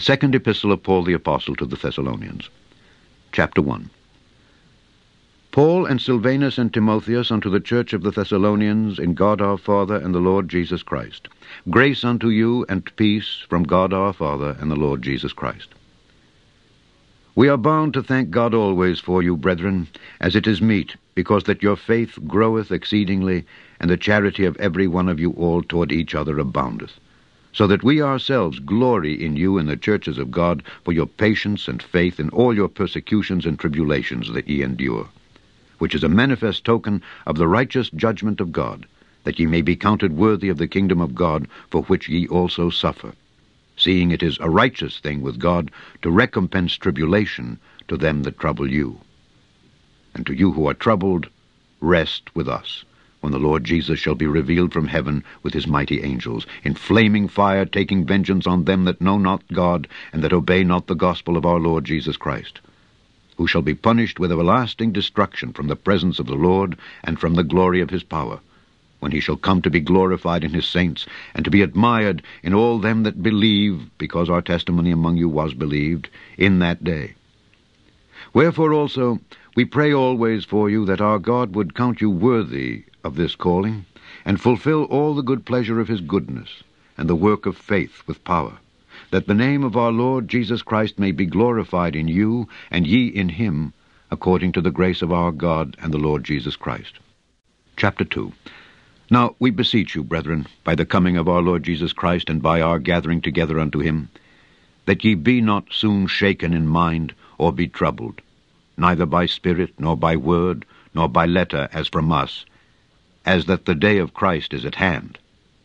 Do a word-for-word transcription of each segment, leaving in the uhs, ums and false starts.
second epistle of Paul the Apostle to the Thessalonians. Chapter one. Paul and Silvanus and Timotheus unto the church of the Thessalonians, in God our Father and the Lord Jesus Christ. Grace unto you and peace from God our Father and the Lord Jesus Christ. We are bound to thank God always for you, brethren, as it is meet, because that your faith groweth exceedingly, and the charity of every one of you all toward each other aboundeth, so that we ourselves glory in you in the churches of God for your patience and faith in all your persecutions and tribulations that ye endure, which is a manifest token of the righteous judgment of God, that ye may be counted worthy of the kingdom of God, for which ye also suffer, seeing it is a righteous thing with God to recompense tribulation to them that trouble you. And to you who are troubled, rest with us, when the Lord Jesus shall be revealed from heaven with his mighty angels, in flaming fire, taking vengeance on them that know not God, and that obey not the gospel of our Lord Jesus Christ, who shall be punished with everlasting destruction from the presence of the Lord and from the glory of his power, when he shall come to be glorified in his saints, and to be admired in all them that believe, because our testimony among you was believed, in that day. Wherefore also we pray always for you, that our God would count you worthy of this calling, and fulfill all the good pleasure of his goodness, and the work of faith with power, that the name of our Lord Jesus Christ may be glorified in you, and ye in him, according to the grace of our God and the Lord Jesus Christ. Chapter two. Now we beseech you, brethren, by the coming of our Lord Jesus Christ, and by our gathering together unto him, that ye be not soon shaken in mind, or be troubled, neither by spirit, nor by word, nor by letter, as from us, as that the day of Christ is at hand.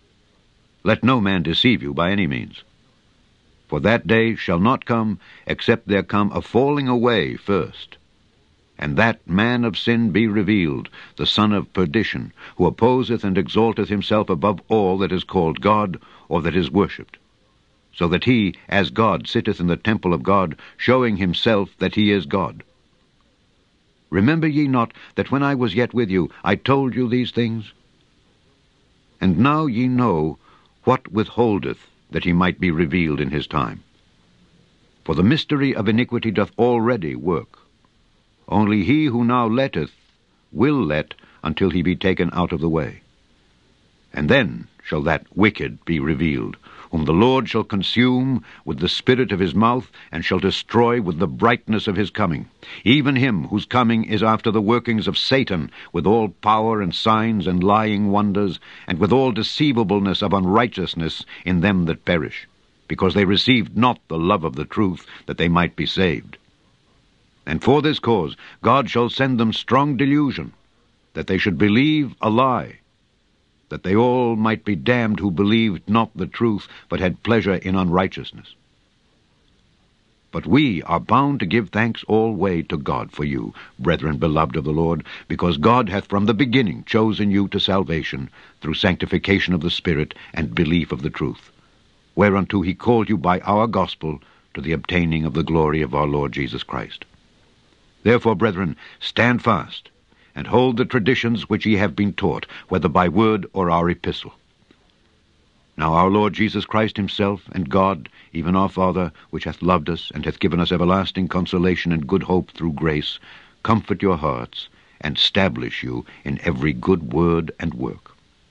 Let no man deceive you by any means. For that day shall not come, except there come a falling away first, and that man of sin be revealed, the son of perdition, who opposeth and exalteth himself above all that is called God, or that is worshipped, so that he, as God, sitteth in the temple of God, showing himself that he is God. Remember ye not that when I was yet with you, I told you these things? And now ye know what withholdeth, that he might be revealed in his time. For the mystery of iniquity doth already work. Only he who now letteth will let until he be taken out of the way. And then shall that wicked be revealed, whom the Lord shall consume with the spirit of his mouth, and shall destroy with the brightness of his coming, even him whose coming is after the workings of Satan, with all power and signs and lying wonders, and with all deceivableness of unrighteousness in them that perish, because they received not the love of the truth, that they might be saved. And for this cause God shall send them strong delusion, that they should believe a lie, that they all might be damned who believed not the truth, but had pleasure in unrighteousness. But we are bound to give thanks alway to God for you, brethren beloved of the Lord, because God hath from the beginning chosen you to salvation, through sanctification of the Spirit and belief of the truth, whereunto he called you by our gospel, to the obtaining of the glory of our Lord Jesus Christ. Therefore, brethren, stand fast, and hold the traditions which ye have been taught, whether by word or our epistle. Now our Lord Jesus Christ himself, and God, even our Father, which hath loved us, and hath given us everlasting consolation and good hope through grace, comfort your hearts, and establish you in every good word and work.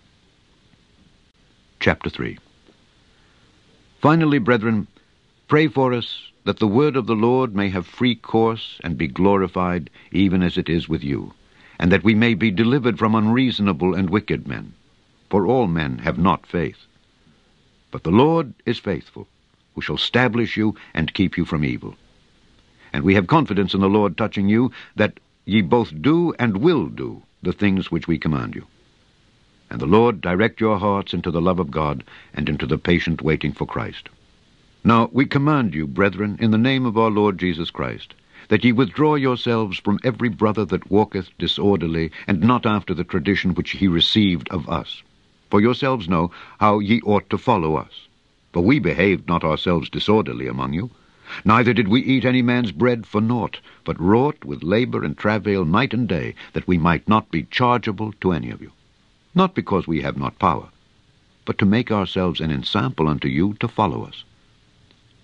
Chapter three. Finally, brethren, pray for us, that the word of the Lord may have free course, and be glorified, even as it is with you, and that we may be delivered from unreasonable and wicked men. For all men have not faith. But the Lord is faithful, who shall establish you and keep you from evil. And we have confidence in the Lord touching you, that ye both do and will do the things which we command you. And the Lord direct your hearts into the love of God, and into the patient waiting for Christ. Now we command you, brethren, in the name of our Lord Jesus Christ, that ye withdraw yourselves from every brother that walketh disorderly, and not after the tradition which he received of us. For yourselves know how ye ought to follow us. For we behaved not ourselves disorderly among you, neither did we eat any man's bread for naught, but wrought with labor and travail night and day, that we might not be chargeable to any of you. Not because we have not power, but to make ourselves an ensample unto you to follow us.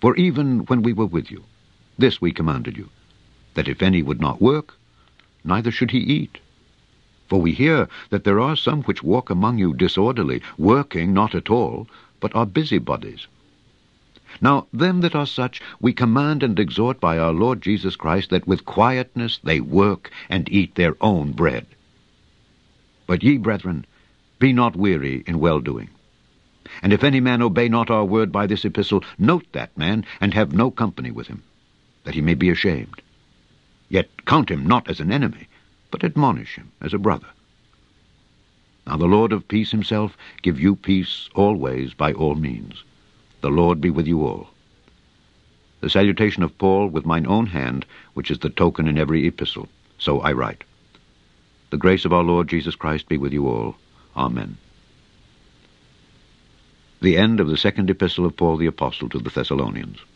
For even when we were with you, this we commanded you, that if any would not work, neither should he eat. For we hear that there are some which walk among you disorderly, working not at all, but are busybodies. Now them that are such we command and exhort by our Lord Jesus Christ, that with quietness they work and eat their own bread. But ye, brethren, be not weary in well-doing. And if any man obey not our word by this epistle, note that man, and have no company with him, that he may be ashamed. Yet count him not as an enemy, but admonish him as a brother. Now the Lord of peace himself give you peace always by all means. The Lord be with you all. The salutation of Paul with mine own hand, which is the token in every epistle. So I write. The grace of our Lord Jesus Christ be with you all. Amen. The end of the second epistle of Paul the Apostle to the Thessalonians.